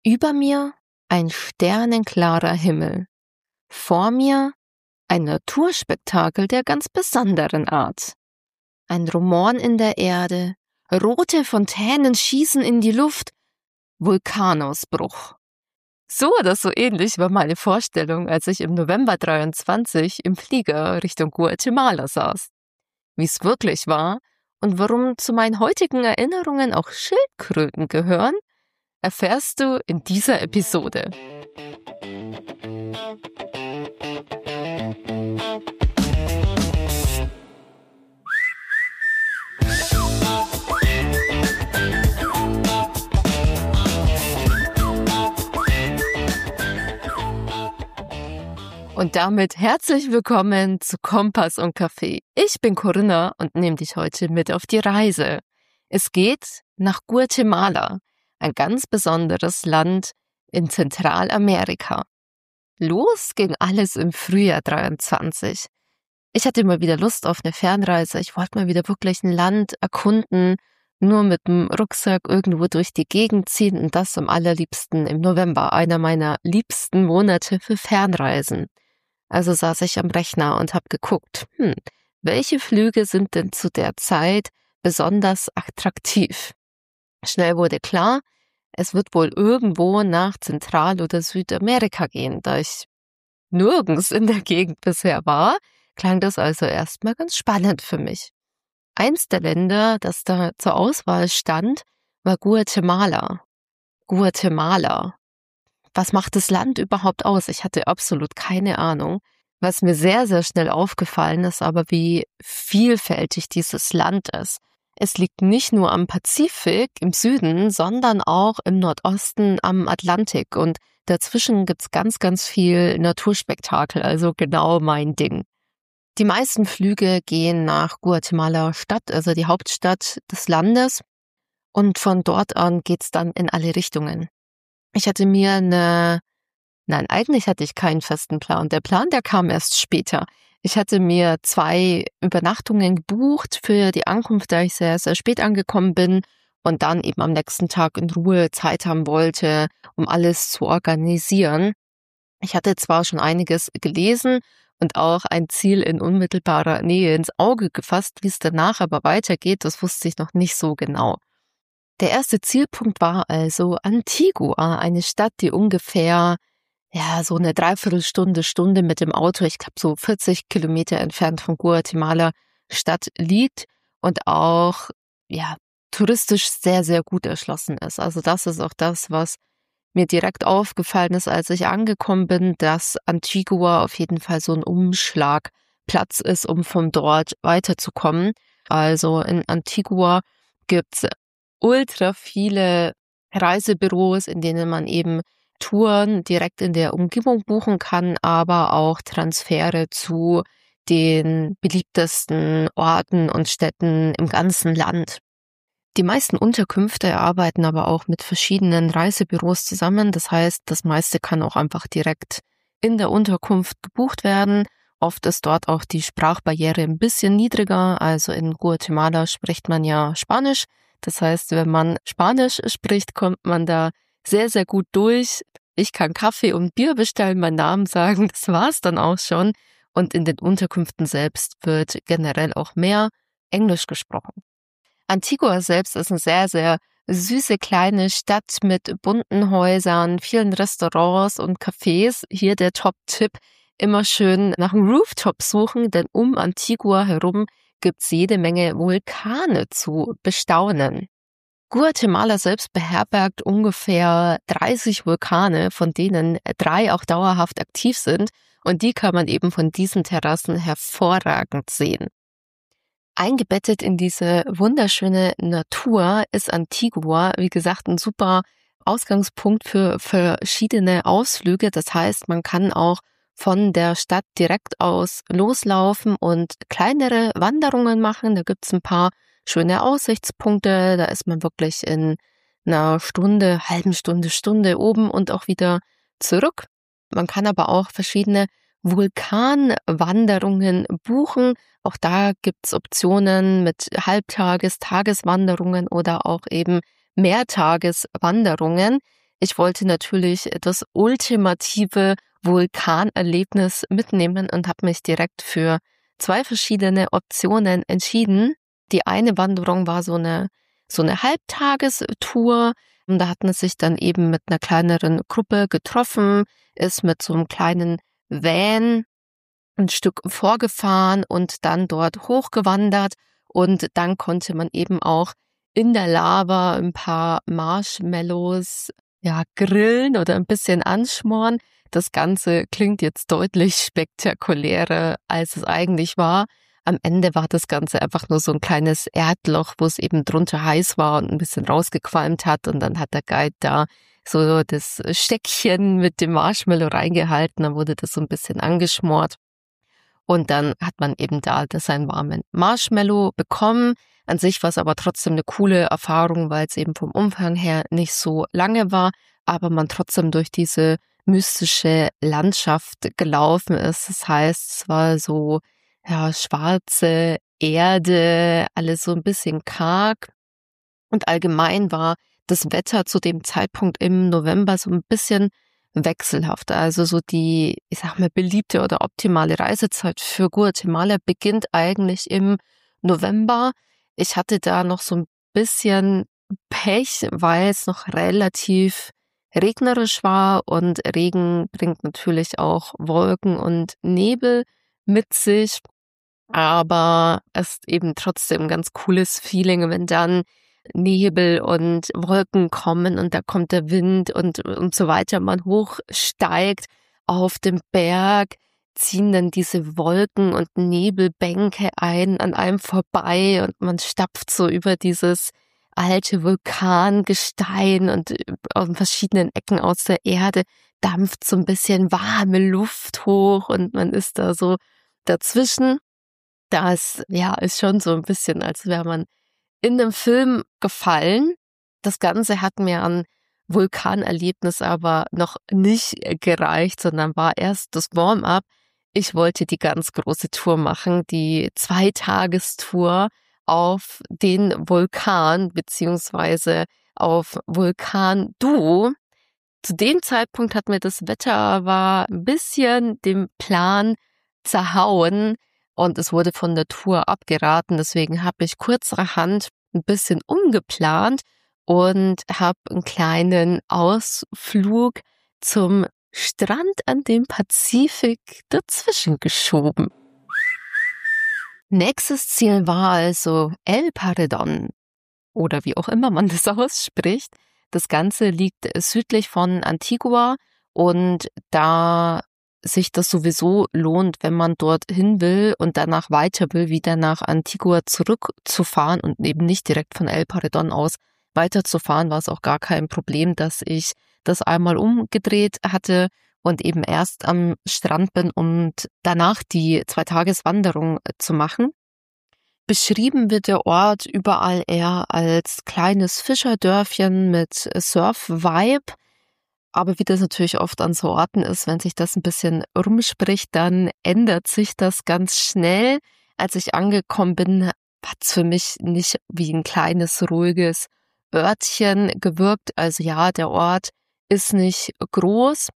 Über mir ein sternenklarer Himmel. Vor mir ein Naturspektakel der ganz besonderen Art. Ein Rumoren in der Erde, rote Fontänen schießen in die Luft, Vulkanausbruch. So oder so ähnlich war meine Vorstellung, als ich im November 23 im Flieger Richtung Guatemala saß. Wie es wirklich war und warum zu meinen heutigen Erinnerungen auch Schildkröten gehören, erfährst du in dieser Episode. Und damit herzlich willkommen zu Kompass und Kaffee. Ich bin Corinna und nehme dich heute mit auf die Reise. Es geht nach Guatemala, ein ganz besonderes Land in Zentralamerika. Los ging alles im Frühjahr 23. Ich hatte immer wieder Lust auf eine Fernreise. Ich wollte mal wieder wirklich ein Land erkunden, nur mit dem Rucksack irgendwo durch die Gegend ziehen und das am allerliebsten im November, einer meiner liebsten Monate für Fernreisen. Also saß ich am Rechner und habe geguckt, welche Flüge sind denn zu der Zeit besonders attraktiv? Schnell wurde klar, es wird wohl irgendwo nach Zentral- oder Südamerika gehen. Da ich nirgends in der Gegend bisher war, klang das also erstmal ganz spannend für mich. Eins der Länder, das da zur Auswahl stand, war Guatemala. Guatemala. Was macht das Land überhaupt aus? Ich hatte absolut keine Ahnung. Was mir sehr, sehr schnell aufgefallen ist, aber wie vielfältig dieses Land ist. Es liegt nicht nur am Pazifik im Süden, sondern auch im Nordosten am Atlantik. Und dazwischen gibt's ganz, ganz viel Naturspektakel, also genau mein Ding. Die meisten Flüge gehen nach Guatemala Stadt, also die Hauptstadt des Landes. Und von dort an geht's dann in alle Richtungen. Ich hatte mir eigentlich hatte ich keinen festen Plan. Der Plan, der kam erst später. Ich hatte mir 2 Übernachtungen gebucht für die Ankunft, da ich sehr, sehr spät angekommen bin und dann eben am nächsten Tag in Ruhe Zeit haben wollte, um alles zu organisieren. Ich hatte zwar schon einiges gelesen und auch ein Ziel in unmittelbarer Nähe ins Auge gefasst, wie es danach aber weitergeht, das wusste ich noch nicht so genau. Der erste Zielpunkt war also Antigua, eine Stadt, die ungefähr so eine Dreiviertelstunde mit dem Auto, ich glaube so 40 Kilometer entfernt von Guatemala Stadt liegt und auch touristisch sehr, sehr gut erschlossen ist. Also das ist auch das, was mir direkt aufgefallen ist, als ich angekommen bin, dass Antigua auf jeden Fall so ein Umschlagplatz ist, um von dort weiterzukommen. Also in Antigua gibt's ultra viele Reisebüros, in denen man eben Touren direkt in der Umgebung buchen kann, aber auch Transfere zu den beliebtesten Orten und Städten im ganzen Land. Die meisten Unterkünfte arbeiten aber auch mit verschiedenen Reisebüros zusammen. Das heißt, das meiste kann auch einfach direkt in der Unterkunft gebucht werden. Oft ist dort auch die Sprachbarriere ein bisschen niedriger. Also in Guatemala spricht man ja Spanisch. Das heißt, wenn man Spanisch spricht, kommt man da sehr, sehr gut durch. Ich kann Kaffee und Bier bestellen, meinen Namen sagen, das war's dann auch schon. Und in den Unterkünften selbst wird generell auch mehr Englisch gesprochen. Antigua selbst ist eine sehr, sehr süße kleine Stadt mit bunten Häusern, vielen Restaurants und Cafés. Hier der Top-Tipp, immer schön nach einem Rooftop suchen, denn um Antigua herum gibt's jede Menge Vulkane zu bestaunen. Guatemala selbst beherbergt ungefähr 30 Vulkane, von denen 3 auch dauerhaft aktiv sind und die kann man eben von diesen Terrassen hervorragend sehen. Eingebettet in diese wunderschöne Natur ist Antigua, wie gesagt, ein super Ausgangspunkt für verschiedene Ausflüge. Das heißt, man kann auch von der Stadt direkt aus loslaufen und kleinere Wanderungen machen. Da gibt's ein paar schöne Aussichtspunkte. Da ist man wirklich in einer halben Stunde oben und auch wieder zurück. Man kann aber auch verschiedene Vulkanwanderungen buchen. Auch da gibt's Optionen mit Halbtages-, Tageswanderungen oder auch eben Mehrtageswanderungen. Ich wollte natürlich das ultimative Vulkanerlebnis mitnehmen und habe mich direkt für 2 verschiedene Optionen entschieden. Die eine Wanderung war so eine Halbtagestour. Und da hat man sich dann eben mit einer kleineren Gruppe getroffen, ist mit so einem kleinen Van ein Stück vorgefahren und dann dort hochgewandert. Und dann konnte man eben auch in der Lava ein paar Marshmallows, ja, grillen oder ein bisschen anschmoren. Das Ganze klingt jetzt deutlich spektakulärer, als es eigentlich war. Am Ende war das Ganze einfach nur so ein kleines Erdloch, wo es eben drunter heiß war und ein bisschen rausgequalmt hat. Und dann hat der Guide da so das Steckchen mit dem Marshmallow reingehalten. Dann wurde das so ein bisschen angeschmort. Und dann hat man eben da seinen warmen Marshmallow bekommen. An sich war es aber trotzdem eine coole Erfahrung, weil es eben vom Umfang her nicht so lange war, aber man trotzdem durch diese mystische Landschaft gelaufen ist. Das heißt, es war so, ja, schwarze Erde, alles so ein bisschen karg. Und allgemein war das Wetter zu dem Zeitpunkt im November so ein bisschen wechselhaft. Also so die, ich sag mal, beliebte oder optimale Reisezeit für Guatemala beginnt eigentlich im November. Ich hatte da noch so ein bisschen Pech, weil es noch relativ regnerisch war und Regen bringt natürlich auch Wolken und Nebel mit sich. Aber es ist eben trotzdem ein ganz cooles Feeling, wenn dann Nebel und Wolken kommen und da kommt der Wind und so weiter. Man hochsteigt auf dem Berg, ziehen dann diese Wolken und Nebelbänke an einem vorbei und man stapft so über dieses alte Vulkangestein und aus verschiedenen Ecken aus der Erde dampft so ein bisschen warme Luft hoch und man ist da so dazwischen. Das, ja, ist schon so ein bisschen, als wäre man in einem Film gefallen. Das Ganze hat mir an Vulkanerlebnis aber noch nicht gereicht, sondern war erst das Warm-up. Ich wollte die ganz große Tour machen, die 2-Tagestour auf den Vulkan beziehungsweise auf Vulkan Duo. Zu dem Zeitpunkt hat mir das Wetter aber ein bisschen den Plan zerhauen und es wurde von der Tour abgeraten. Deswegen habe ich kurzerhand ein bisschen umgeplant und habe einen kleinen Ausflug zum Strand an dem Pazifik dazwischen geschoben. Nächstes Ziel war also El Paredón oder wie auch immer man das ausspricht. Das Ganze liegt südlich von Antigua und da sich das sowieso lohnt, wenn man dorthin will und danach weiter will, wieder nach Antigua zurückzufahren und eben nicht direkt von El Paredón aus weiterzufahren, war es auch gar kein Problem, dass ich das einmal umgedreht hatte und eben erst am Strand bin und danach die 2-Tages-Wanderung zu machen. Beschrieben wird der Ort überall eher als kleines Fischerdörfchen mit Surf-Vibe. Aber wie das natürlich oft an so Orten ist, wenn sich das ein bisschen rumspricht, dann ändert sich das ganz schnell. Als ich angekommen bin, hat es für mich nicht wie ein kleines, ruhiges Örtchen gewirkt. Also ja, der Ort ist nicht groß,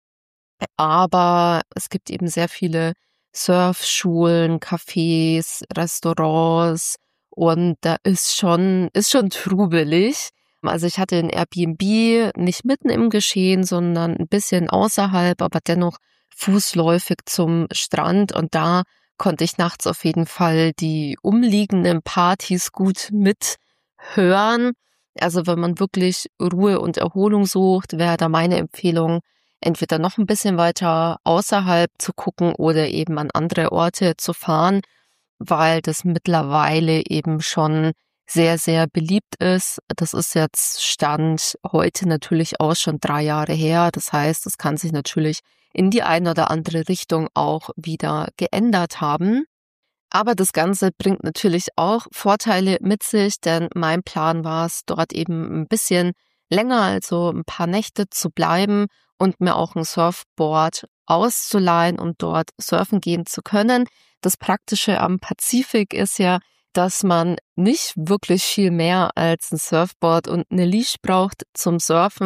aber es gibt eben sehr viele Surfschulen, Cafés, Restaurants und da ist schon trubelig. Also ich hatte ein Airbnb nicht mitten im Geschehen, sondern ein bisschen außerhalb, aber dennoch fußläufig zum Strand und da konnte ich nachts auf jeden Fall die umliegenden Partys gut mithören. Also wenn man wirklich Ruhe und Erholung sucht, wäre da meine Empfehlung, entweder noch ein bisschen weiter außerhalb zu gucken oder eben an andere Orte zu fahren, weil das mittlerweile eben schon sehr, sehr beliebt ist. Das ist jetzt Stand heute natürlich auch schon 3 Jahre her. Das heißt, es kann sich natürlich in die eine oder andere Richtung auch wieder geändert haben. Aber das Ganze bringt natürlich auch Vorteile mit sich, denn mein Plan war es, dort eben ein bisschen länger, also ein paar Nächte zu bleiben und mir auch ein Surfboard auszuleihen, um dort surfen gehen zu können. Das Praktische am Pazifik ist ja, dass man nicht wirklich viel mehr als ein Surfboard und eine Leash braucht zum Surfen.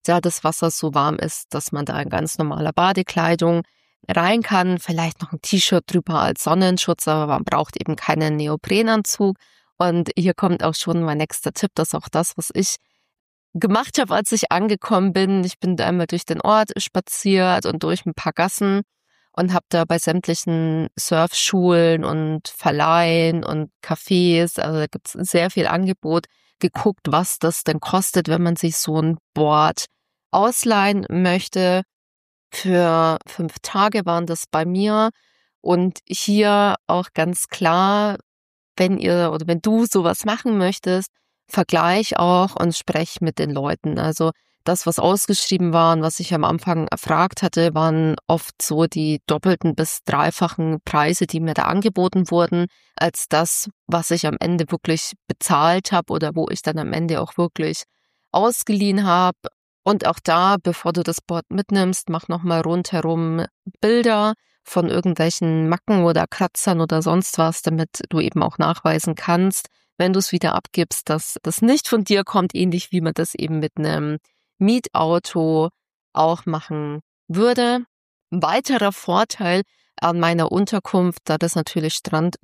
da das Wasser so warm ist, dass man da in ganz normaler Badekleidung rein kann, vielleicht noch ein T-Shirt drüber als Sonnenschutz, aber man braucht eben keinen Neoprenanzug. Und hier kommt auch schon mein nächster Tipp, das ist auch das, was ich gemacht habe, als ich angekommen bin. Ich bin da einmal durch den Ort spaziert und durch ein paar Gassen und habe da bei sämtlichen Surfschulen und Verleihen und Cafés, also da gibt's sehr viel Angebot, geguckt, was das denn kostet, wenn man sich so ein Board ausleihen möchte. Für 5 Tage waren das bei mir. Und hier auch ganz klar, wenn du sowas machen möchtest, vergleich auch und sprech mit den Leuten. Also das, was ausgeschrieben war und was ich am Anfang erfragt hatte, waren oft so die doppelten bis dreifachen Preise, die mir da angeboten wurden, als das, was ich am Ende wirklich bezahlt habe oder wo ich dann am Ende auch wirklich ausgeliehen habe. Und auch da, bevor du das Board mitnimmst, mach nochmal rundherum Bilder von irgendwelchen Macken oder Kratzern oder sonst was, damit du eben auch nachweisen kannst, wenn du es wieder abgibst, dass das nicht von dir kommt, ähnlich wie man das eben mit einem Mietauto auch machen würde. Ein weiterer Vorteil an meiner Unterkunft, da das natürlich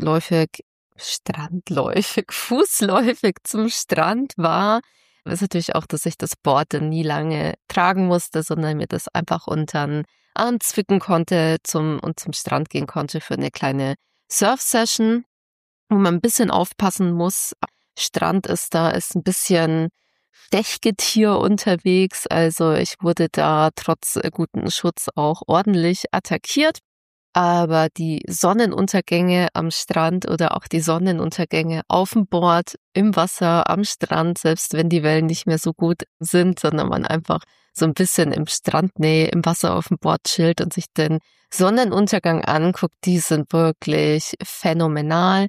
fußläufig zum Strand war, ist natürlich auch, dass ich das Board dann nie lange tragen musste, sondern mir das einfach untern Arm zwicken konnte zum Strand gehen konnte für eine kleine Surf-Session, wo man ein bisschen aufpassen muss. Strand ist ein bisschen Stechgetier unterwegs, also ich wurde da trotz gutem Schutz auch ordentlich attackiert. Aber die Sonnenuntergänge am Strand oder auch die Sonnenuntergänge auf dem Board, im Wasser, am Strand, selbst wenn die Wellen nicht mehr so gut sind, sondern man einfach so ein bisschen im Strandnähe, im Wasser auf dem Board chillt und sich den Sonnenuntergang anguckt, die sind wirklich phänomenal.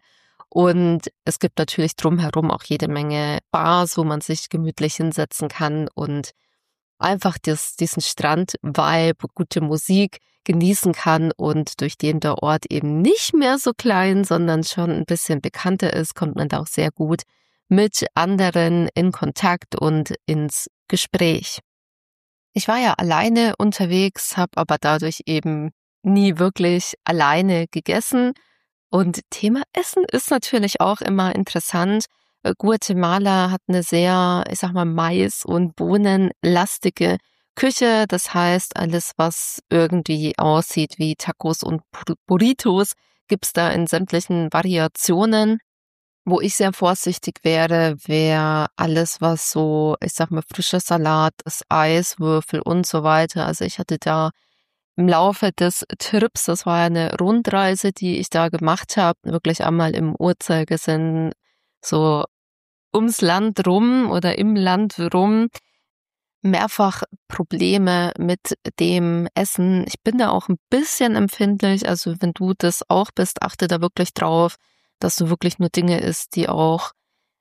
Und es gibt natürlich drumherum auch jede Menge Bars, wo man sich gemütlich hinsetzen kann und einfach diesen Strand-Vibe, gute Musik genießen kann, und durch den der Ort eben nicht mehr so klein, sondern schon ein bisschen bekannter ist, kommt man da auch sehr gut mit anderen in Kontakt und ins Gespräch. Ich war ja alleine unterwegs, habe aber dadurch eben nie wirklich alleine gegessen. Und Thema Essen ist natürlich auch immer interessant. Guatemala hat eine sehr, ich sag mal, Mais- und Bohnenlastige Küche. Das heißt, alles, was irgendwie aussieht wie Tacos und Burritos, gibt's da in sämtlichen Variationen. Wo ich sehr vorsichtig wäre alles, was so, ich sag mal, frischer Salat, das Eiswürfel und so weiter. Also ich hatte da im Laufe des Trips, das war ja eine Rundreise, die ich da gemacht habe, wirklich einmal im Uhrzeigersinn so ums Land rum oder im Land rum, mehrfach Probleme mit dem Essen. Ich bin da auch ein bisschen empfindlich, also wenn du das auch bist, achte da wirklich drauf, dass du wirklich nur Dinge isst, die auch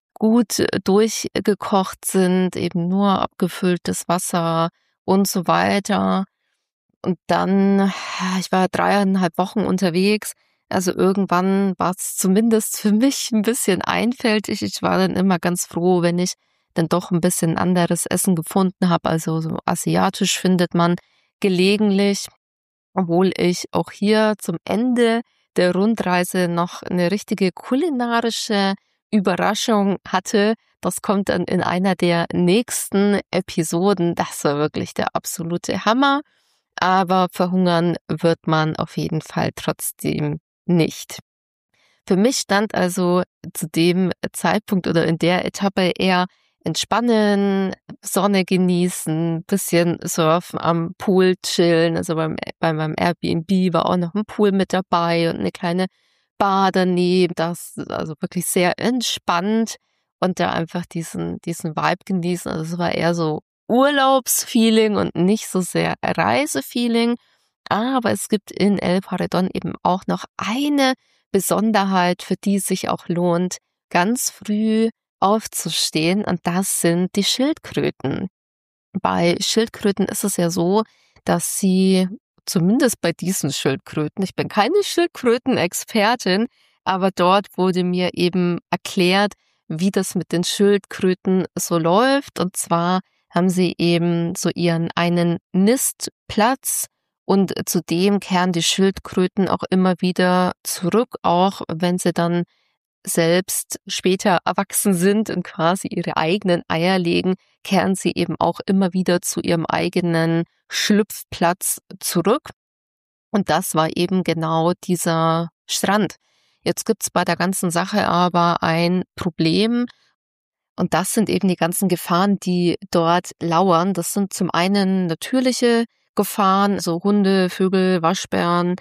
gut durchgekocht sind, eben nur abgefülltes Wasser und so weiter. Und dann, ich war 3,5 Wochen unterwegs, also irgendwann war es zumindest für mich ein bisschen einfältig. Ich war dann immer ganz froh, wenn ich dann doch ein bisschen anderes Essen gefunden habe. Also so asiatisch findet man gelegentlich, obwohl ich auch hier zum Ende der Rundreise noch eine richtige kulinarische Überraschung hatte. Das kommt dann in einer der nächsten Episoden. Das war wirklich der absolute Hammer. Aber verhungern wird man auf jeden Fall trotzdem nicht. Für mich stand also zu dem Zeitpunkt oder in der Etappe eher entspannen, Sonne genießen, bisschen surfen, am Pool chillen. Also bei meinem Airbnb war auch noch ein Pool mit dabei und eine kleine Bar daneben. Das also wirklich sehr entspannt und da einfach diesen Vibe genießen. Also es war eher so Urlaubsfeeling und nicht so sehr Reisefeeling. Aber es gibt in El Paredón eben auch noch eine Besonderheit, für die es sich auch lohnt, ganz früh aufzustehen, und das sind die Schildkröten. Bei Schildkröten ist es ja so, dass sie, zumindest bei diesen Schildkröten, ich bin keine Schildkrötenexpertin, aber dort wurde mir eben erklärt, wie das mit den Schildkröten so läuft, und zwar, haben sie eben so ihren einen Nistplatz und zudem kehren die Schildkröten auch immer wieder zurück, auch wenn sie dann selbst später erwachsen sind und quasi ihre eigenen Eier legen, kehren sie eben auch immer wieder zu ihrem eigenen Schlüpfplatz zurück. Und das war eben genau dieser Strand. Jetzt gibt's bei der ganzen Sache aber ein Problem. Und das sind eben die ganzen Gefahren, die dort lauern. Das sind zum einen natürliche Gefahren, so Hunde, Vögel, Waschbären,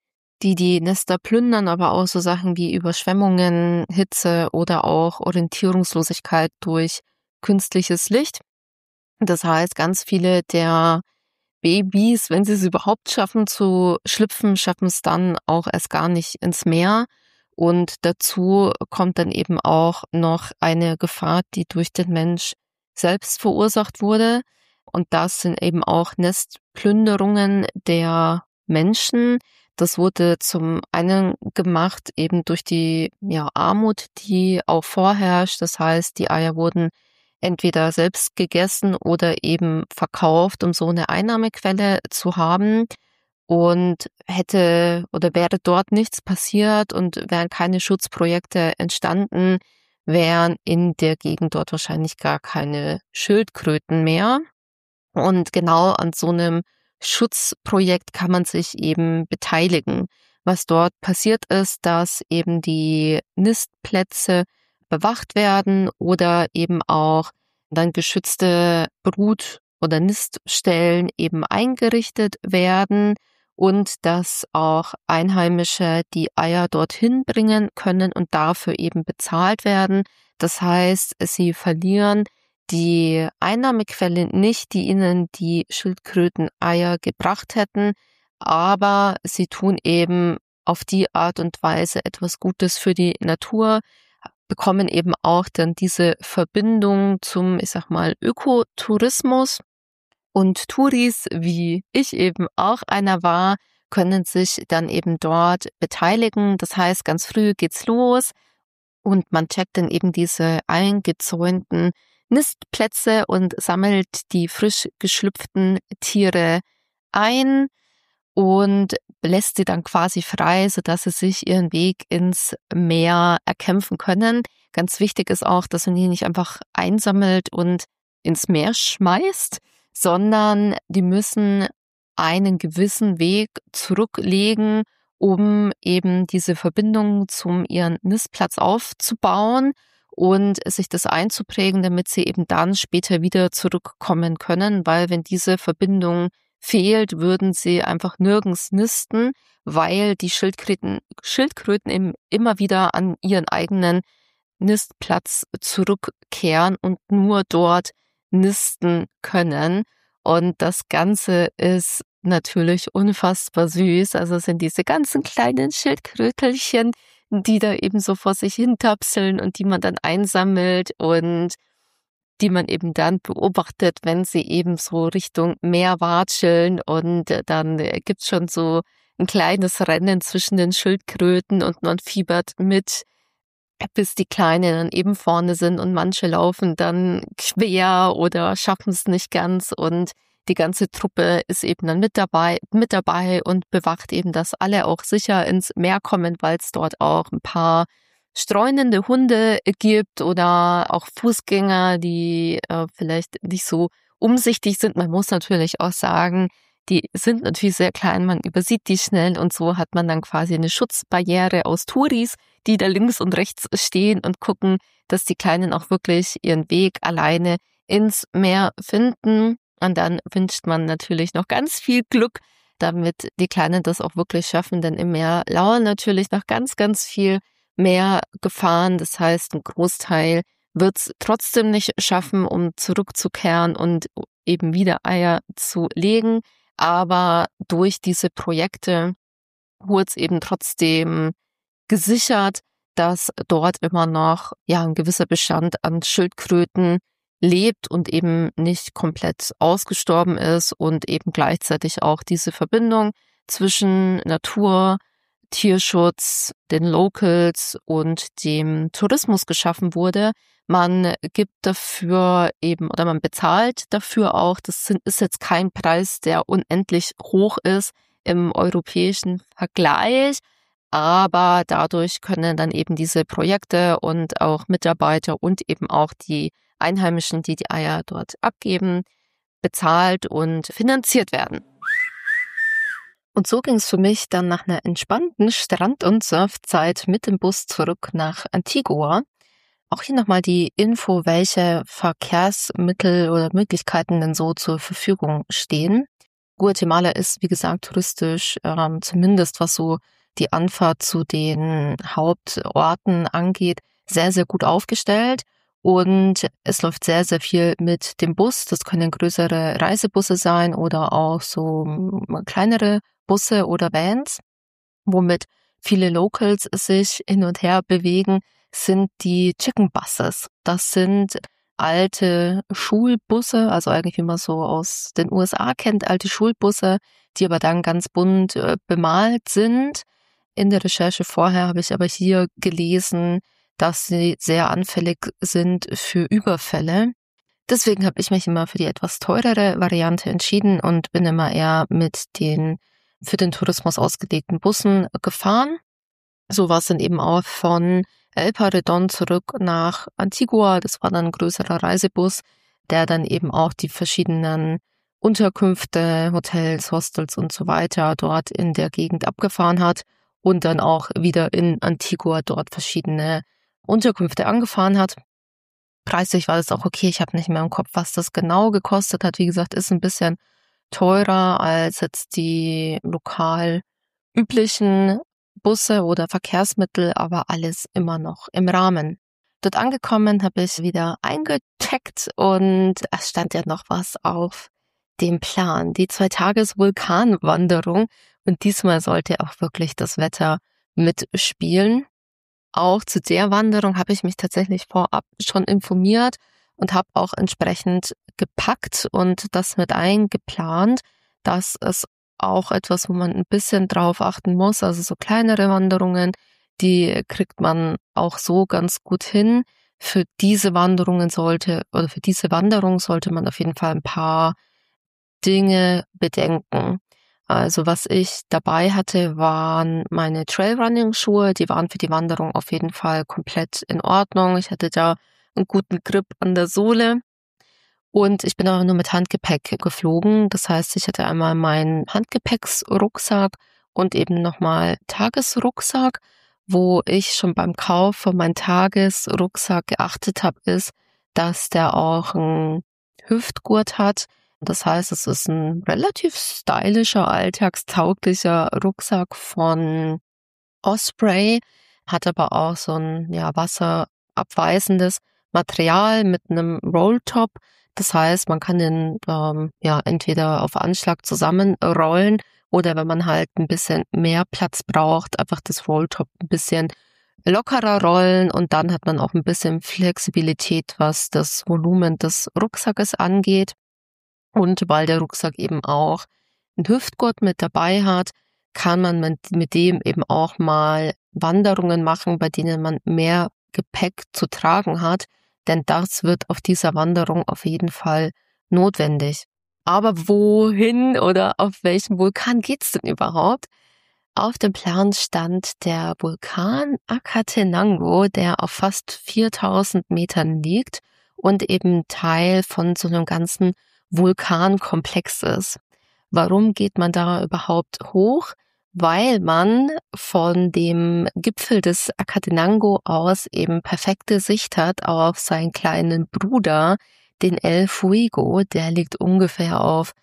die Nester plündern, aber auch so Sachen wie Überschwemmungen, Hitze oder auch Orientierungslosigkeit durch künstliches Licht. Das heißt, ganz viele der Babys, wenn sie es überhaupt schaffen zu schlüpfen, schaffen es dann auch erst gar nicht ins Meer. Und dazu kommt dann eben auch noch eine Gefahr, die durch den Mensch selbst verursacht wurde. Und das sind eben auch Nestplünderungen der Menschen. Das wurde zum einen gemacht eben durch die Armut, die auch vorherrscht. Das heißt, die Eier wurden entweder selbst gegessen oder eben verkauft, um so eine Einnahmequelle zu haben. Und hätte oder wäre dort nichts passiert und wären keine Schutzprojekte entstanden, wären in der Gegend dort wahrscheinlich gar keine Schildkröten mehr. Und genau an so einem Schutzprojekt kann man sich eben beteiligen. Was dort passiert ist, dass eben die Nistplätze bewacht werden oder eben auch dann geschützte Brut- oder Niststellen eben eingerichtet werden und dass auch Einheimische die Eier dorthin bringen können und dafür eben bezahlt werden. Das heißt, sie verlieren die Einnahmequelle nicht, die ihnen die Schildkröteneier gebracht hätten, aber sie tun eben auf die Art und Weise etwas Gutes für die Natur, bekommen eben auch dann diese Verbindung zum, ich sag mal, Ökotourismus. Und Touris, wie ich eben auch einer war, können sich dann eben dort beteiligen. Das heißt, ganz früh geht's los und man checkt dann eben diese eingezäunten Nistplätze und sammelt die frisch geschlüpften Tiere ein und lässt sie dann quasi frei, sodass sie sich ihren Weg ins Meer erkämpfen können. Ganz wichtig ist auch, dass man die nicht einfach einsammelt und ins Meer schmeißt, sondern die müssen einen gewissen Weg zurücklegen, um eben diese Verbindung zum ihren Nistplatz aufzubauen und sich das einzuprägen, damit sie eben dann später wieder zurückkommen können, weil wenn diese Verbindung fehlt, würden sie einfach nirgends nisten, weil die Schildkröten eben immer wieder an ihren eigenen Nistplatz zurückkehren und nur dort nisten können. Und das Ganze ist natürlich unfassbar süß. Also es sind diese ganzen kleinen Schildkrötelchen, die da eben so vor sich hin tapseln und die man dann einsammelt und die man eben dann beobachtet, wenn sie eben so Richtung Meer watscheln und dann gibt's schon so ein kleines Rennen zwischen den Schildkröten und man fiebert mit, bis die Kleinen dann eben vorne sind und manche laufen dann quer oder schaffen es nicht ganz und die ganze Truppe ist eben dann mit dabei und bewacht eben, dass alle auch sicher ins Meer kommen, weil es dort auch ein paar streunende Hunde gibt oder auch Fußgänger, die vielleicht nicht so umsichtig sind. Man muss natürlich auch sagen, die sind natürlich sehr klein, man übersieht die schnell und so hat man dann quasi eine Schutzbarriere aus Touris, die da links und rechts stehen und gucken, dass die Kleinen auch wirklich ihren Weg alleine ins Meer finden. Und dann wünscht man natürlich noch ganz viel Glück, damit die Kleinen das auch wirklich schaffen, denn im Meer lauern natürlich noch ganz, ganz viel mehr Gefahren. Das heißt, ein Großteil wird es trotzdem nicht schaffen, um zurückzukehren und eben wieder Eier zu legen. Aber durch diese Projekte wurde es eben trotzdem gesichert, dass dort immer noch ein gewisser Bestand an Schildkröten lebt und eben nicht komplett ausgestorben ist und eben gleichzeitig auch diese Verbindung zwischen Natur, Tierschutz, den Locals und dem Tourismus geschaffen wurde, Man gibt dafür eben oder man bezahlt dafür auch. Ist jetzt kein Preis, der unendlich hoch ist im europäischen Vergleich, aber dadurch können dann eben diese Projekte und auch Mitarbeiter und eben auch die Einheimischen, die die Eier dort abgeben, bezahlt und finanziert werden. Und so ging es für mich dann nach einer entspannten Strand- und Surfzeit mit dem Bus zurück nach Antigua. Auch hier nochmal die Info, welche Verkehrsmittel oder Möglichkeiten denn so zur Verfügung stehen. Guatemala ist, wie gesagt, touristisch, zumindest was so die Anfahrt zu den Hauptorten angeht, sehr, sehr gut aufgestellt. Und es läuft sehr, sehr viel mit dem Bus. Das können größere Reisebusse sein oder auch so kleinere Busse oder Vans, womit viele Locals sich hin und her bewegen, sind die Chicken Buses. Das sind alte Schulbusse, also eigentlich wie man so aus den USA kennt, alte Schulbusse, die aber dann ganz bunt bemalt sind. In der Recherche vorher habe ich aber hier gelesen, dass sie sehr anfällig sind für Überfälle. Deswegen habe ich mich immer für die etwas teurere Variante entschieden und bin immer eher mit den für den Tourismus ausgelegten Bussen gefahren. So war es dann eben auch von El Paredón zurück nach Antigua. Das war dann ein größerer Reisebus, der dann eben auch die verschiedenen Unterkünfte, Hotels, Hostels und so weiter dort in der Gegend abgefahren hat und dann auch wieder in Antigua dort verschiedene Unterkünfte angefahren hat. Preislich war das auch okay. Ich habe nicht mehr im Kopf, was das genau gekostet hat. Wie gesagt, ist ein bisschen teurer als jetzt die lokal üblichen Busse oder Verkehrsmittel, aber alles immer noch im Rahmen. Dort angekommen habe ich wieder eingecheckt und es stand ja noch was auf dem Plan. Die 2-Tages-Vulkanwanderung und diesmal sollte auch wirklich das Wetter mitspielen. Auch zu der Wanderung habe ich mich tatsächlich vorab schon informiert und habe auch entsprechend gepackt und das mit eingeplant. Das ist auch etwas, wo man ein bisschen drauf achten muss. Also so kleinere Wanderungen, die kriegt man auch so ganz gut hin. Für diese Wanderung sollte man auf jeden Fall ein paar Dinge bedenken. Also was ich dabei hatte, waren meine Trailrunning-Schuhe. Die waren für die Wanderung auf jeden Fall komplett in Ordnung. Ich hatte da einen guten Grip an der Sohle. Und ich bin aber nur mit Handgepäck geflogen. Das heißt, ich hatte einmal meinen Handgepäcksrucksack und eben nochmal Tagesrucksack. Wo ich schon beim Kauf von meinem Tagesrucksack geachtet habe, ist, dass der auch einen Hüftgurt hat. Das heißt, es ist ein relativ stylischer, alltagstauglicher Rucksack von Osprey, hat aber auch so ein wasserabweisendes Material mit einem Rolltop. Das heißt, man kann den entweder auf Anschlag zusammenrollen oder wenn man halt ein bisschen mehr Platz braucht, einfach das Rolltop ein bisschen lockerer rollen und dann hat man auch ein bisschen Flexibilität, was das Volumen des Rucksackes angeht. Und weil der Rucksack eben auch einen Hüftgurt mit dabei hat, kann man mit dem eben auch mal Wanderungen machen, bei denen man mehr Gepäck zu tragen hat, denn das wird auf dieser Wanderung auf jeden Fall notwendig. Aber wohin oder auf welchen Vulkan geht's denn überhaupt? Auf dem Plan stand der Vulkan Acatenango, der auf fast 4000 Metern liegt und eben Teil von so einem ganzen Vulkankomplex ist. Warum geht man da überhaupt hoch? Weil man von dem Gipfel des Acatenango aus eben perfekte Sicht hat auf seinen kleinen Bruder, den El Fuego. Der liegt ungefähr auf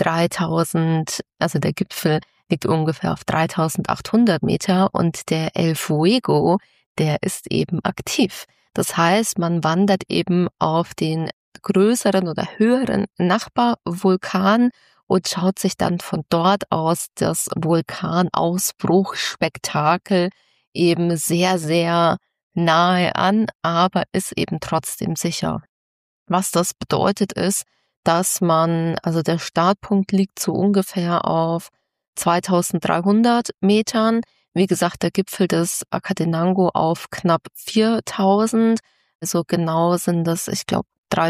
3000, also der Gipfel liegt ungefähr auf 3800 Meter und der El Fuego, der ist eben aktiv. Das heißt, man wandert eben auf den größeren oder höheren Nachbarvulkan und schaut sich dann von dort aus das Vulkanausbruchspektakel eben sehr, sehr nahe an, aber ist eben trotzdem sicher. Was das bedeutet ist, dass also der Startpunkt liegt so ungefähr auf 2300 Metern. Wie gesagt, der Gipfel des Acatenango auf knapp 4000. Also genau sind das, ich glaube,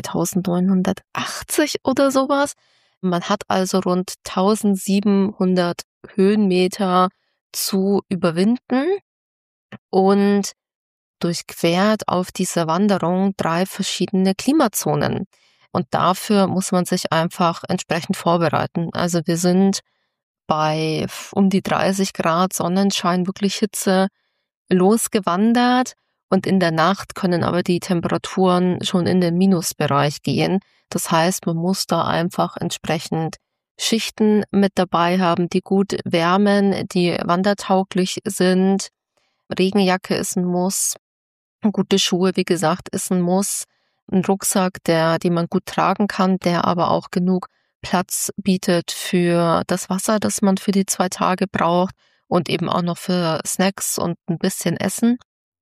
3980 oder sowas. Man hat also rund 1700 Höhenmeter zu überwinden und durchquert auf dieser Wanderung 3 verschiedene Klimazonen. Und dafür muss man sich einfach entsprechend vorbereiten. Also wir sind bei um die 30 Grad Sonnenschein, wirklich Hitze, losgewandert und in der Nacht können aber die Temperaturen schon in den Minusbereich gehen. Das heißt, man muss da einfach entsprechend Schichten mit dabei haben, die gut wärmen, die wandertauglich sind. Regenjacke ist ein Muss. Gute Schuhe, wie gesagt, ist ein Muss. Ein Rucksack, den man gut tragen kann, der aber auch genug Platz bietet für das Wasser, das man für die 2 Tage braucht und eben auch noch für Snacks und ein bisschen Essen.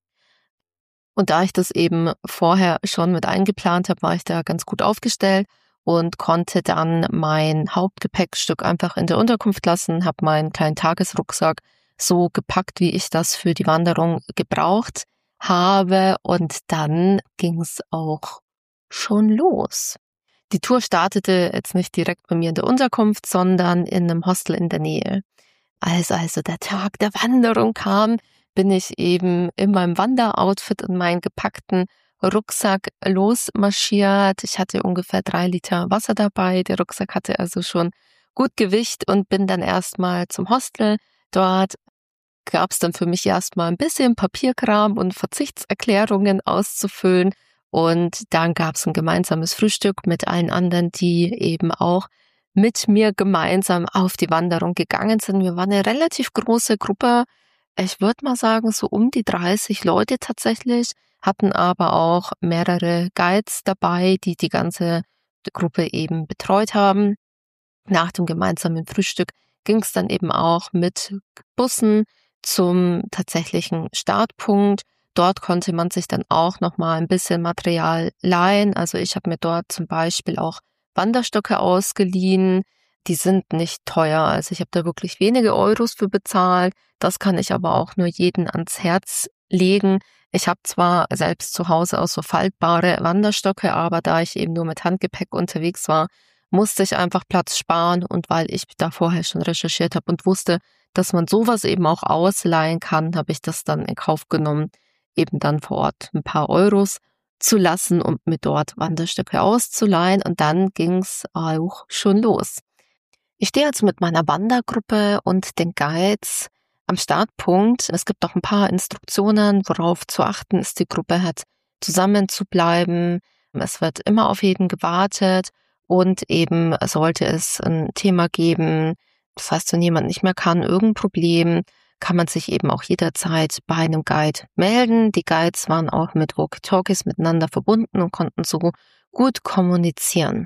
Und da ich das eben vorher schon mit eingeplant habe, war ich da ganz gut aufgestellt und konnte dann mein Hauptgepäckstück einfach in der Unterkunft lassen, habe meinen kleinen Tagesrucksack so gepackt, wie ich das für die Wanderung gebraucht habe. Und dann ging es auch schon los. Die Tour startete jetzt nicht direkt bei mir in der Unterkunft, sondern in einem Hostel in der Nähe. Als also der Tag der Wanderung kam, bin ich eben in meinem Wanderoutfit und meinen gepackten Rucksack losmarschiert. Ich hatte ungefähr 3 Liter Wasser dabei. Der Rucksack hatte also schon gut Gewicht und bin dann erstmal zum Hostel. Dort gab es dann für mich erstmal ein bisschen Papierkram und Verzichtserklärungen auszufüllen. Und dann gab es ein gemeinsames Frühstück mit allen anderen, die eben auch mit mir gemeinsam auf die Wanderung gegangen sind. Wir waren eine relativ große Gruppe. Ich würde mal sagen, so um die 30 Leute tatsächlich, hatten aber auch mehrere Guides dabei, die die ganze Gruppe eben betreut haben. Nach dem gemeinsamen Frühstück ging es dann eben auch mit Bussen zum tatsächlichen Startpunkt. Dort konnte man sich dann auch noch mal ein bisschen Material leihen. Also ich habe mir dort zum Beispiel auch Wanderstöcke ausgeliehen. Die sind nicht teuer. Also ich habe da wirklich wenige Euros für bezahlt. Das kann ich aber auch nur jedem ans Herz legen. Ich habe zwar selbst zu Hause auch so faltbare Wanderstöcke, aber da ich eben nur mit Handgepäck unterwegs war, musste ich einfach Platz sparen. Und weil ich da vorher schon recherchiert habe und wusste, dass man sowas eben auch ausleihen kann, habe ich das dann in Kauf genommen, eben dann vor Ort ein paar Euros zu lassen und mir dort Wanderstöcke auszuleihen. Und dann ging's auch schon los. Ich stehe jetzt mit meiner Wandergruppe und den Guides am Startpunkt. Es gibt auch ein paar Instruktionen, worauf zu achten ist. Die Gruppe hat zusammen zu bleiben. Es wird immer auf jeden gewartet und eben sollte es ein Thema geben, das heißt, wenn jemand nicht mehr kann, irgendein Problem, kann man sich eben auch jederzeit bei einem Guide melden. Die Guides waren auch mit Walkie-Talkies miteinander verbunden und konnten so gut kommunizieren.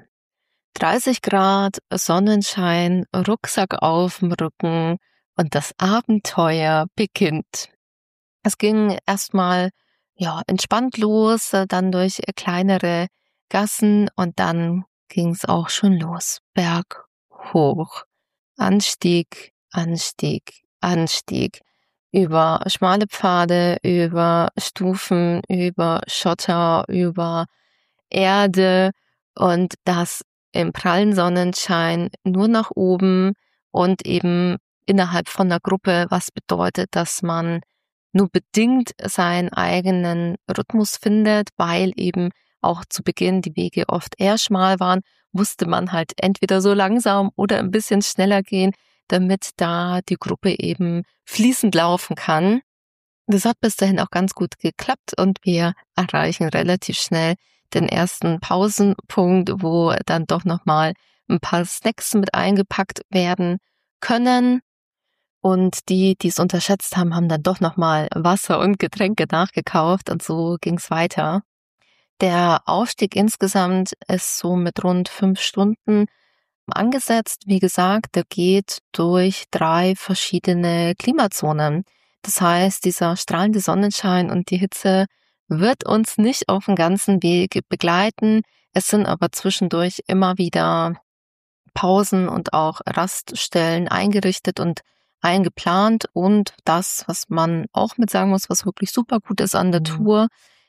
30 Grad, Sonnenschein, Rucksack auf dem Rücken und das Abenteuer beginnt. Es ging erstmal entspannt los, dann durch kleinere Gassen und dann ging es auch schon los. Berg hoch, Anstieg, Anstieg, Anstieg. Über schmale Pfade, über Stufen, über Schotter, über Erde und das im prallen Sonnenschein nur nach oben und eben innerhalb von der Gruppe, was bedeutet, dass man nur bedingt seinen eigenen Rhythmus findet, weil eben auch zu Beginn die Wege oft eher schmal waren, musste man halt entweder so langsam oder ein bisschen schneller gehen, damit da die Gruppe eben fließend laufen kann. Das hat bis dahin auch ganz gut geklappt und wir erreichen relativ schnell den ersten Pausenpunkt, wo dann doch nochmal ein paar Snacks mit eingepackt werden können. Und die es unterschätzt haben, haben dann doch nochmal Wasser und Getränke nachgekauft und so ging's weiter. Der Aufstieg insgesamt ist so mit rund 5 Stunden angesetzt. Wie gesagt, der geht durch 3 verschiedene Klimazonen. Das heißt, dieser strahlende Sonnenschein und die Hitze wird uns nicht auf dem ganzen Weg begleiten. Es sind aber zwischendurch immer wieder Pausen und auch Raststellen eingerichtet und eingeplant. Und das, was man auch mit sagen muss, was wirklich super gut ist an der Tour,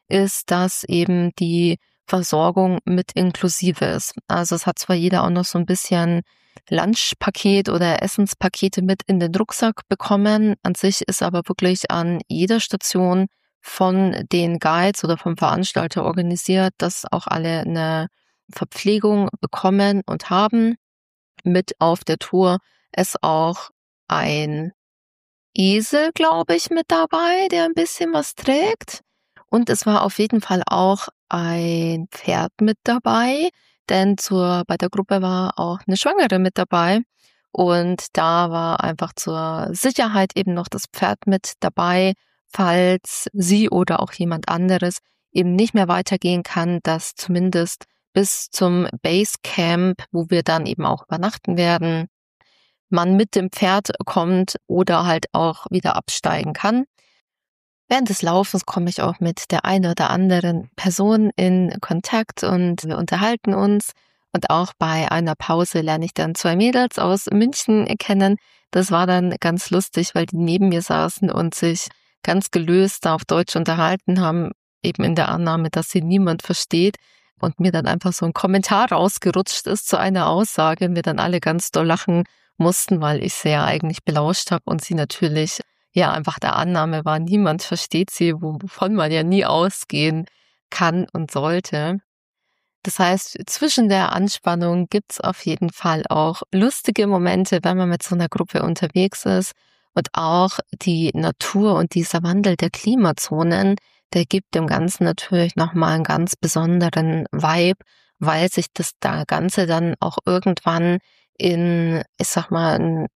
ist, dass eben die Versorgung mit inklusive ist. Also es hat zwar jeder auch noch so ein bisschen Lunchpaket oder Essenspakete mit in den Rucksack bekommen. An sich ist aber wirklich an jeder Station von den Guides oder vom Veranstalter organisiert, dass auch alle eine Verpflegung bekommen und haben. Mit auf der Tour ist auch ein Esel, glaube ich, mit dabei, der ein bisschen was trägt. Und es war auf jeden Fall auch ein Pferd mit dabei, denn bei der Gruppe war auch eine Schwangere mit dabei. Und da war einfach zur Sicherheit eben noch das Pferd mit dabei, falls sie oder auch jemand anderes eben nicht mehr weitergehen kann, dass zumindest bis zum Basecamp, wo wir dann eben auch übernachten werden, man mit dem Pferd kommt oder halt auch wieder absteigen kann. Während des Laufens komme ich auch mit der einen oder anderen Person in Kontakt und wir unterhalten uns. Und auch bei einer Pause lerne ich dann 2 Mädels aus München kennen. Das war dann ganz lustig, weil die neben mir saßen und sich ganz gelöst da auf Deutsch unterhalten haben, eben in der Annahme, dass sie niemand versteht. Und mir dann einfach so ein Kommentar rausgerutscht ist zu einer Aussage und wir dann alle ganz doll lachen mussten, weil ich sie ja eigentlich belauscht habe und sie natürlich einfach der Annahme war, niemand versteht sie, wovon man ja nie ausgehen kann und sollte. Das heißt, zwischen der Anspannung gibt's auf jeden Fall auch lustige Momente, wenn man mit so einer Gruppe unterwegs ist. Und auch die Natur und dieser Wandel der Klimazonen, der gibt dem Ganzen natürlich nochmal einen ganz besonderen Vibe, weil sich das da Ganze dann auch irgendwann in, ich sag mal, ein,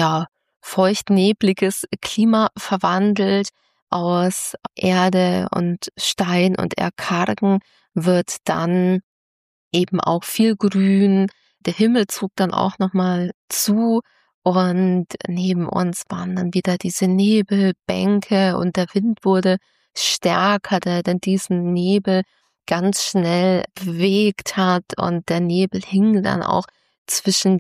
feucht-nebliges Klima verwandelt. Aus Erde und Stein und eher kargen wird dann eben auch viel Grün. Der Himmel zog dann auch nochmal zu und neben uns waren dann wieder diese Nebelbänke und der Wind wurde stärker, der dann diesen Nebel ganz schnell bewegt hat und der Nebel hing dann auch zwischen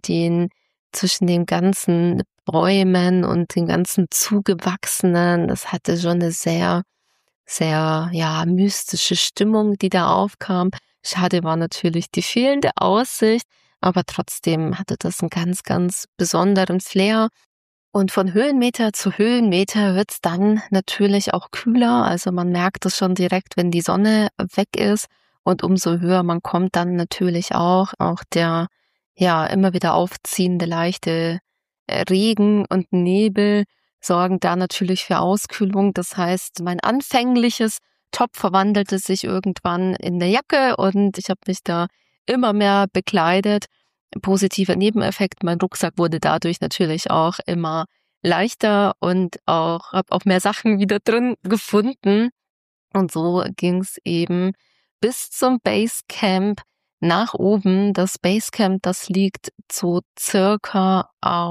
den ganzen Bäumen und den ganzen zugewachsenen. Das hatte schon eine sehr, sehr, mystische Stimmung, die da aufkam. Schade war natürlich die fehlende Aussicht, aber trotzdem hatte das einen ganz, ganz besonderen Flair. Und von Höhenmeter zu Höhenmeter wird's dann natürlich auch kühler. Also man merkt es schon direkt, wenn die Sonne weg ist. Und umso höher man kommt, dann natürlich auch der immer wieder aufziehende leichte Regen und Nebel sorgen da natürlich für Auskühlung. Das heißt, mein anfängliches Top verwandelte sich irgendwann in eine Jacke und ich habe mich da immer mehr bekleidet. Positiver Nebeneffekt, mein Rucksack wurde dadurch natürlich auch immer leichter und habe auch mehr Sachen wieder drin gefunden. Und so ging's eben bis zum Basecamp nach oben. Das Basecamp, das liegt so circa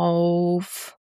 auf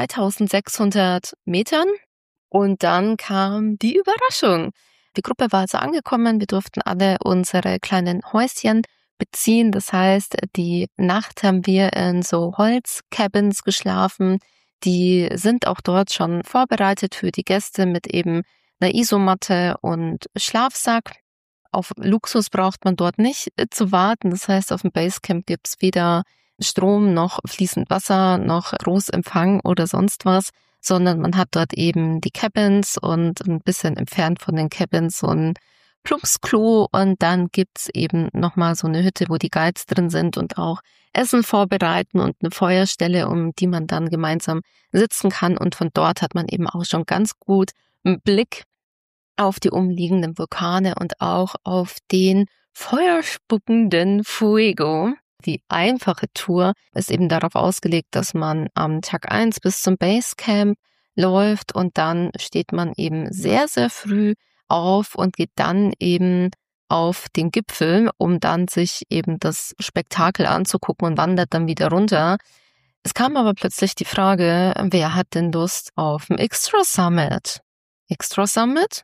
3600 Metern. Und dann kam die Überraschung. Die Gruppe war also angekommen. Wir durften alle unsere kleinen Häuschen beziehen. Das heißt, die Nacht haben wir in so Holzcabins geschlafen. Die sind auch dort schon vorbereitet für die Gäste mit eben einer Isomatte und Schlafsack. Auf Luxus braucht man dort nicht zu warten. Das heißt, auf dem Basecamp gibt's weder Strom noch fließend Wasser noch Großempfang oder sonst was, sondern man hat dort eben die Cabins und ein bisschen entfernt von den Cabins so ein Plumpsklo und dann gibt's eben nochmal so eine Hütte, wo die Guides drin sind und auch Essen vorbereiten und eine Feuerstelle, um die man dann gemeinsam sitzen kann und von dort hat man eben auch schon ganz gut einen Blick auf die umliegenden Vulkane und auch auf den feuerspuckenden Fuego. Die einfache Tour ist eben darauf ausgelegt, dass man am Tag 1 bis zum Basecamp läuft und dann steht man eben sehr, sehr früh auf und geht dann eben auf den Gipfel, um dann sich eben das Spektakel anzugucken und wandert dann wieder runter. Es kam aber plötzlich die Frage, wer hat denn Lust auf ein Extra Summit? Extra Summit?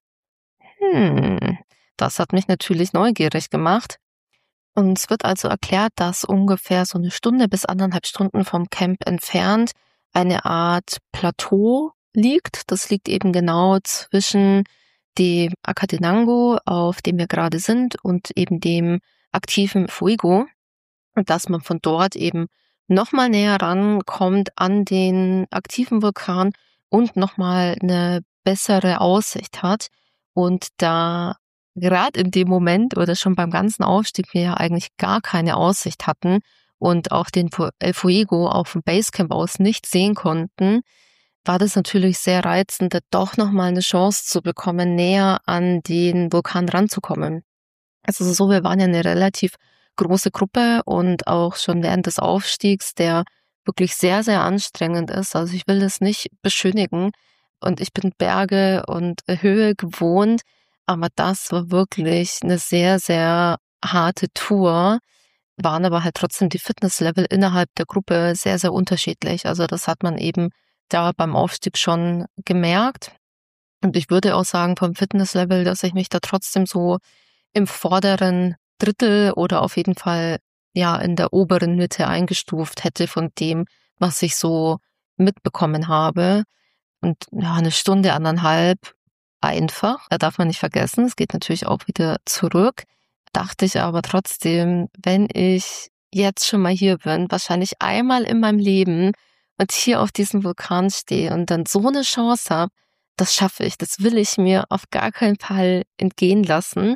Das hat mich natürlich neugierig gemacht. Und es wird also erklärt, dass ungefähr so 1 Stunde bis 1,5 Stunden vom Camp entfernt eine Art Plateau liegt. Das liegt eben genau zwischen dem Akatenango, auf dem wir gerade sind, und eben dem aktiven Fuego, und dass man von dort eben nochmal näher rankommt an den aktiven Vulkan und nochmal eine bessere Aussicht hat. Und da gerade in dem Moment oder schon beim ganzen Aufstieg wir ja eigentlich gar keine Aussicht hatten und auch den El Fuego auch vom Basecamp aus nicht sehen konnten, war das natürlich sehr reizend, da doch nochmal eine Chance zu bekommen, näher an den Vulkan ranzukommen. Also so, wir waren ja eine relativ große Gruppe und auch schon während des Aufstiegs, der wirklich sehr, sehr anstrengend ist. Also ich will das nicht beschönigen und ich bin Berge und Höhe gewohnt, aber das war wirklich eine sehr, sehr harte Tour, waren aber halt trotzdem die Fitnesslevel innerhalb der Gruppe sehr, sehr unterschiedlich. Also das hat man eben da beim Aufstieg schon gemerkt. Und ich würde auch sagen vom Fitnesslevel, dass ich mich da trotzdem so im vorderen Drittel oder auf jeden Fall ja in der oberen Mitte eingestuft hätte von dem, was ich so mitbekommen habe. Und ja, 1 Stunde, 1,5 einfach, da darf man nicht vergessen, es geht natürlich auch wieder zurück. Dachte ich aber trotzdem, wenn ich jetzt schon mal hier bin, wahrscheinlich einmal in meinem Leben und hier auf diesem Vulkan stehe und dann so eine Chance habe, das schaffe ich, das will ich mir auf gar keinen Fall entgehen lassen.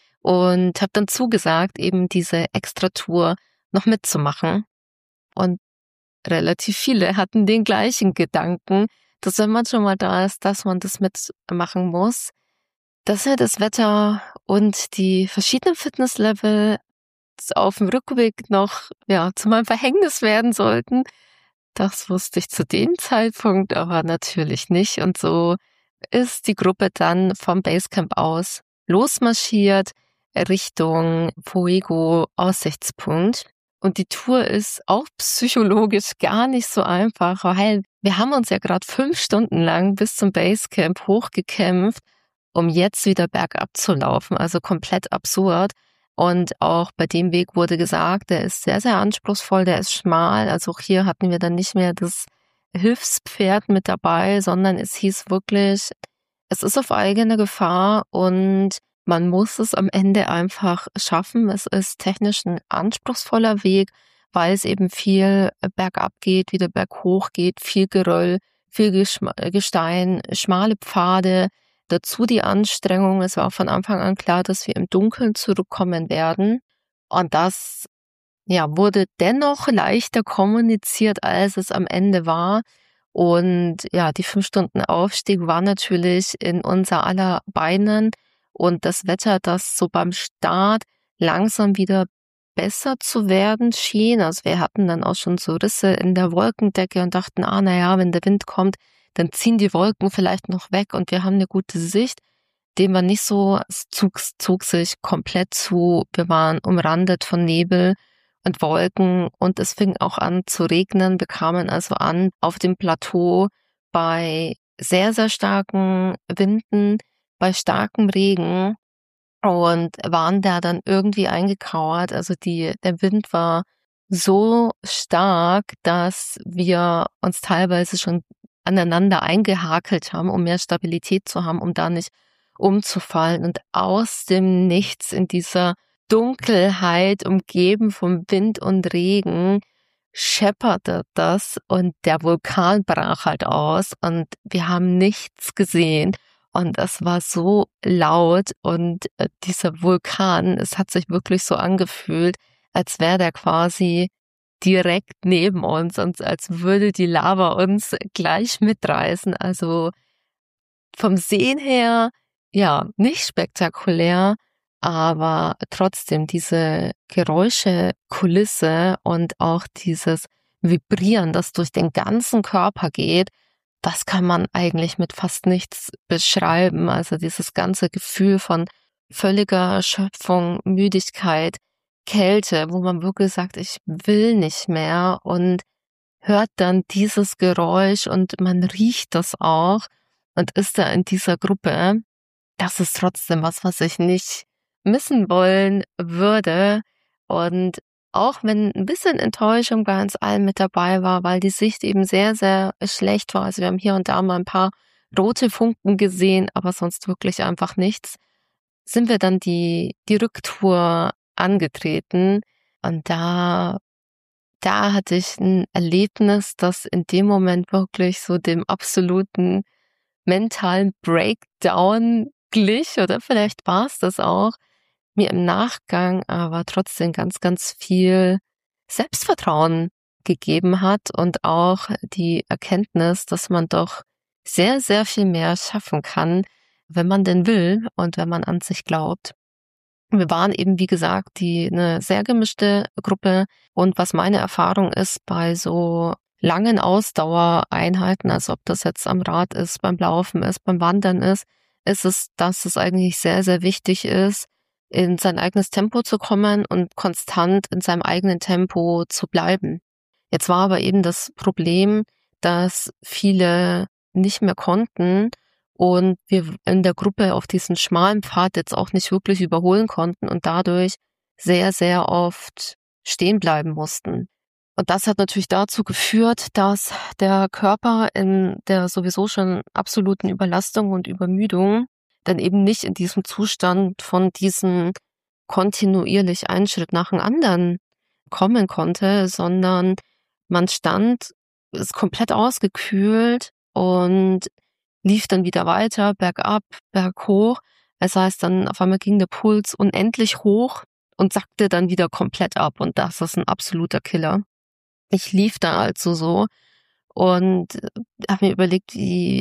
Und habe dann zugesagt, eben diese Extratour noch mitzumachen. Und relativ viele hatten den gleichen Gedanken, dass wenn man schon mal da ist, dass man das mitmachen muss. Dass ja das Wetter und die verschiedenen Fitnesslevel auf dem Rückweg noch zu meinem Verhängnis werden sollten, das wusste ich zu dem Zeitpunkt aber natürlich nicht. Und so ist die Gruppe dann vom Basecamp aus losmarschiert Richtung Fuego Aussichtspunkt. Und die Tour ist auch psychologisch gar nicht so einfach, weil wir haben uns ja gerade 5 Stunden lang bis zum Basecamp hochgekämpft, um jetzt wieder bergab zu laufen. Also komplett absurd. Und auch bei dem Weg wurde gesagt, der ist sehr, sehr anspruchsvoll, der ist schmal. Also auch hier hatten wir dann nicht mehr das Hilfspferd mit dabei, sondern es hieß wirklich, es ist auf eigene Gefahr und man muss es am Ende einfach schaffen. Es ist technisch ein anspruchsvoller Weg, weil es eben viel bergab geht, wieder berghoch geht, viel Geröll, viel Gestein, schmale Pfade. Dazu die Anstrengung. Es war auch von Anfang an klar, dass wir im Dunkeln zurückkommen werden. Und das wurde dennoch leichter kommuniziert, als es am Ende war. Und ja, die 5 Stunden Aufstieg war natürlich in unser aller Beinen. Und das Wetter, das so beim Start langsam wieder besser zu werden schien. Also wir hatten dann auch schon so Risse in der Wolkendecke und dachten, wenn der Wind kommt, dann ziehen die Wolken vielleicht noch weg und wir haben eine gute Sicht. Dem war nicht so, es zog sich komplett zu. Wir waren umrandet von Nebel und Wolken und es fing auch an zu regnen. Wir kamen also an auf dem Plateau bei sehr, sehr starken Winden, bei starkem Regen und waren da dann irgendwie eingekauert. Also der Wind war so stark, dass wir uns teilweise schon aneinander eingehakelt haben, um mehr Stabilität zu haben, um da nicht umzufallen. Und aus dem Nichts in dieser Dunkelheit, umgeben vom Wind und Regen, schepperte das und der Vulkan brach halt aus und wir haben nichts gesehen. Und das war so laut und dieser Vulkan, es hat sich wirklich so angefühlt, als wäre der quasi direkt neben uns und als würde die Lava uns gleich mitreißen. Also vom Sehen her, nicht spektakulär, aber trotzdem diese Geräuschekulisse und auch dieses Vibrieren, das durch den ganzen Körper geht, das kann man eigentlich mit fast nichts beschreiben. Also dieses ganze Gefühl von völliger Erschöpfung, Müdigkeit, Kälte, wo man wirklich sagt, ich will nicht mehr und hört dann dieses Geräusch und man riecht das auch und ist da in dieser Gruppe. Das ist trotzdem was ich nicht missen wollen würde. Und auch wenn ein bisschen Enttäuschung bei uns allen mit dabei war, weil die Sicht eben sehr, sehr schlecht war. Also wir haben hier und da mal ein paar rote Funken gesehen, aber sonst wirklich einfach nichts. Sind wir dann die Rücktour angetreten und da hatte ich ein Erlebnis, das in dem Moment wirklich so dem absoluten mentalen Breakdown glich, oder vielleicht war es das auch, mir im Nachgang aber trotzdem ganz, ganz viel Selbstvertrauen gegeben hat und auch die Erkenntnis, dass man doch sehr, sehr viel mehr schaffen kann, wenn man denn will und wenn man an sich glaubt. Wir waren eben, wie gesagt, eine sehr gemischte Gruppe. Und was meine Erfahrung ist bei so langen Ausdauereinheiten, also ob das jetzt am Rad ist, beim Laufen ist, beim Wandern ist es, dass es eigentlich sehr, sehr wichtig ist, in sein eigenes Tempo zu kommen und konstant in seinem eigenen Tempo zu bleiben. Jetzt war aber eben das Problem, dass viele nicht mehr konnten und wir in der Gruppe auf diesen schmalen Pfad jetzt auch nicht wirklich überholen konnten und dadurch sehr, sehr oft stehen bleiben mussten. Und das hat natürlich dazu geführt, dass der Körper in der sowieso schon absoluten Überlastung und Übermüdung dann eben nicht in diesem Zustand von diesem kontinuierlich einen Schritt nach dem anderen kommen konnte, sondern man ist komplett ausgekühlt und lief dann wieder weiter, bergab, berghoch. Das heißt, dann auf einmal ging der Puls unendlich hoch und sackte dann wieder komplett ab. Und das ist ein absoluter Killer. Ich lief da also so und habe mir überlegt,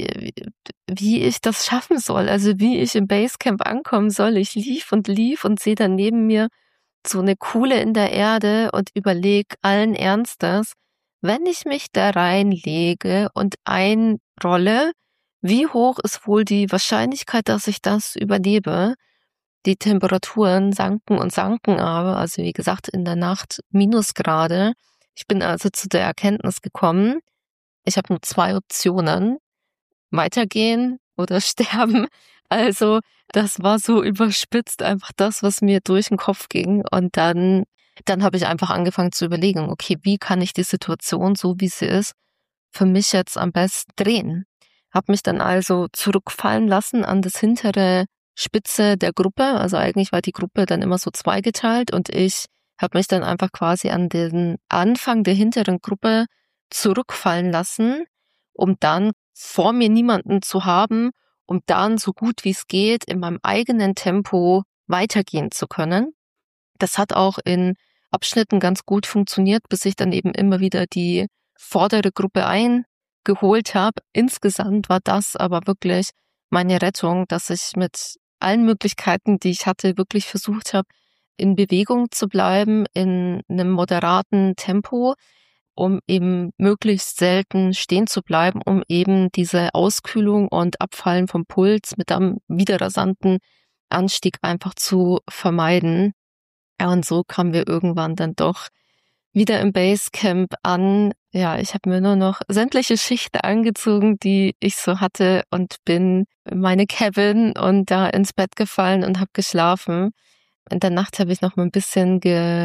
wie ich das schaffen soll. Also wie ich im Basecamp ankommen soll. Ich lief und sehe dann neben mir so eine Kuhle in der Erde und überleg allen Ernstes, wenn ich mich da reinlege und einrolle, wie hoch ist wohl die Wahrscheinlichkeit, dass ich das überlebe? Die Temperaturen sanken und sanken aber, also wie gesagt, in der Nacht Minusgrade. Ich bin also zu der Erkenntnis gekommen, ich habe nur 2 Optionen: weitergehen oder sterben. Also das war so überspitzt einfach das, was mir durch den Kopf ging. Und dann habe ich einfach angefangen zu überlegen, okay, wie kann ich die Situation, so wie sie ist, für mich jetzt am besten drehen? Habe mich dann also zurückfallen lassen an das hintere Spitze der Gruppe. Also eigentlich war die Gruppe dann immer so zweigeteilt und ich habe mich dann einfach quasi an den Anfang der hinteren Gruppe zurückfallen lassen, um dann vor mir niemanden zu haben, um dann so gut wie es geht in meinem eigenen Tempo weitergehen zu können. Das hat auch in Abschnitten ganz gut funktioniert, bis ich dann eben immer wieder die vordere Gruppe eingeholt habe. Insgesamt war das aber wirklich meine Rettung, dass ich mit allen Möglichkeiten, die ich hatte, wirklich versucht habe, in Bewegung zu bleiben, in einem moderaten Tempo, um eben möglichst selten stehen zu bleiben, um eben diese Auskühlung und Abfallen vom Puls mit einem wieder rasanten Anstieg einfach zu vermeiden. Ja, und so kamen wir irgendwann dann doch wieder im Basecamp an. Ja, ich habe mir nur noch sämtliche Schichten angezogen, die ich so hatte und bin in meine Cabin und da ins Bett gefallen und habe geschlafen. In der Nacht habe ich noch mal ein bisschen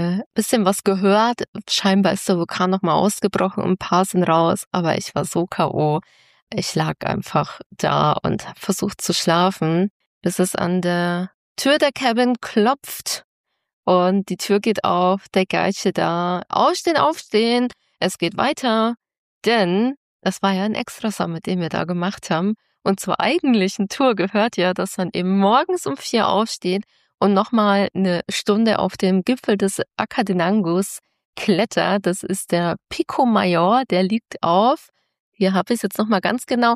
was gehört. Scheinbar ist der Vulkan noch mal ausgebrochen und ein paar sind raus, aber ich war so K.O. Ich lag einfach da und habe versucht zu schlafen, bis es an der Tür der Cabin klopft. Und die Tür geht auf, der Geische da. Aufstehen, aufstehen, es geht weiter. Denn das war ja ein Extrasummit, den wir da gemacht haben. Und zur eigentlichen Tour gehört ja, dass man eben morgens um 4 aufsteht und nochmal eine Stunde auf dem Gipfel des Acadenangus klettert. Das ist der Pico Mayor, der liegt auf, hier habe ich es jetzt nochmal ganz genau,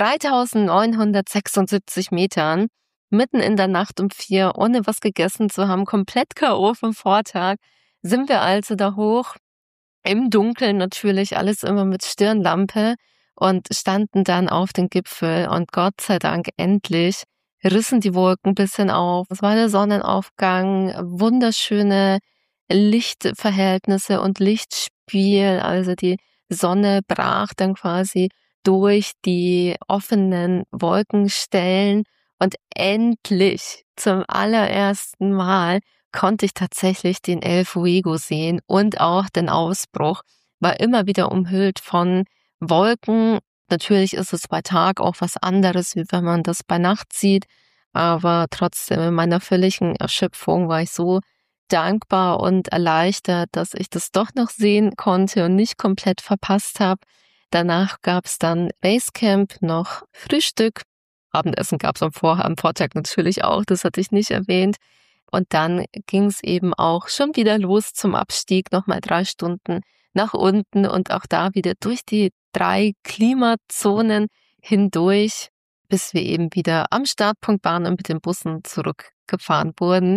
3.976 Metern. Mitten in der Nacht um 4, ohne was gegessen zu haben, komplett K.O. vom Vortag, sind wir also da hoch. Im Dunkeln natürlich, alles immer mit Stirnlampe und standen dann auf den Gipfel und Gott sei Dank endlich rissen die Wolken ein bisschen auf. Es war der Sonnenaufgang, wunderschöne Lichtverhältnisse und Lichtspiel. Also die Sonne brach dann quasi durch die offenen Wolkenstellen und endlich zum allerersten Mal konnte ich tatsächlich den El Fuego sehen und auch den Ausbruch. War immer wieder umhüllt von Wolken Natürlich ist es bei Tag auch was anderes, wie wenn man das bei Nacht sieht, aber trotzdem in meiner völligen Erschöpfung war ich so dankbar und erleichtert, dass ich das doch noch sehen konnte und nicht komplett verpasst habe. Danach gab's dann Basecamp, noch Frühstück. Abendessen gab's am Vortag natürlich auch, das hatte ich nicht erwähnt. Und dann ging's eben auch schon wieder los zum Abstieg, nochmal 3 Stunden nach unten und auch da wieder durch die 3 Klimazonen hindurch, bis wir eben wieder am Startpunkt waren und mit den Bussen zurückgefahren wurden.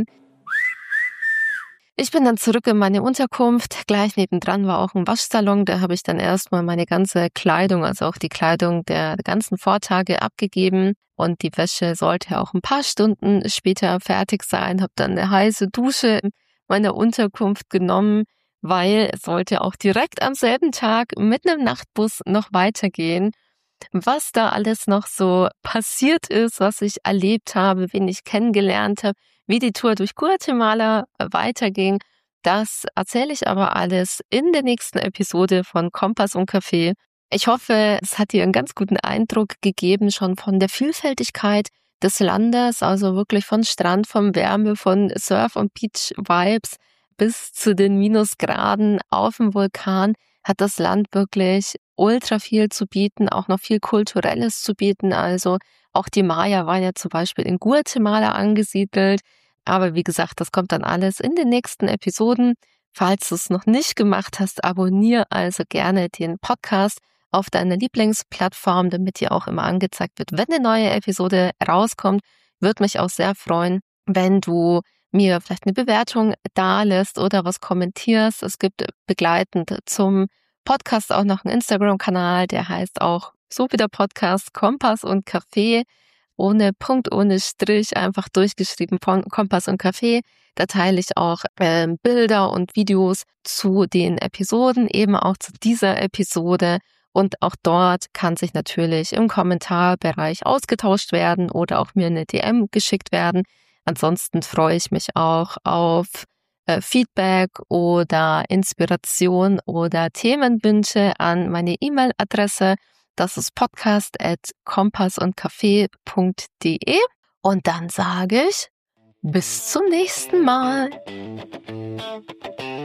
Ich bin dann zurück in meine Unterkunft. Gleich nebendran war auch ein Waschsalon. Da habe ich dann erstmal meine ganze Kleidung, also auch die Kleidung der ganzen Vortage abgegeben. Und die Wäsche sollte auch ein paar Stunden später fertig sein. Habe dann eine heiße Dusche in meiner Unterkunft genommen, weil es sollte auch direkt am selben Tag mit einem Nachtbus noch weitergehen. Was da alles noch so passiert ist, was ich erlebt habe, wen ich kennengelernt habe, wie die Tour durch Guatemala weiterging, das erzähle ich aber alles in der nächsten Episode von Kompass und Kaffee. Ich hoffe, es hat dir einen ganz guten Eindruck gegeben, schon von der Vielfältigkeit des Landes, also wirklich von Strand, von Wärme, von Surf- und Beach-Vibes bis zu den Minusgraden auf dem Vulkan hat das Land wirklich ultra viel zu bieten, auch noch viel Kulturelles zu bieten. Also auch die Maya waren ja zum Beispiel in Guatemala angesiedelt. Aber wie gesagt, das kommt dann alles in den nächsten Episoden. Falls du es noch nicht gemacht hast, abonniere also gerne den Podcast auf deiner Lieblingsplattform, damit dir auch immer angezeigt wird, wenn eine neue Episode rauskommt. Würde mich auch sehr freuen, wenn du mir vielleicht eine Bewertung dalässt oder was kommentierst. Es gibt begleitend zum Podcast auch noch einen Instagram-Kanal, der heißt auch so wie der Podcast Kompass und Kaffee, ohne Punkt, ohne Strich, einfach durchgeschrieben von Kompass und Kaffee. Da teile ich auch Bilder und Videos zu den Episoden, eben auch zu dieser Episode. Und auch dort kann sich natürlich im Kommentarbereich ausgetauscht werden oder auch mir eine DM geschickt werden. Ansonsten freue ich mich auch auf Feedback oder Inspiration oder Themenwünsche an meine E-Mail-Adresse. Das ist podcast@kompassundkaffee.de. Und dann sage ich bis zum nächsten Mal.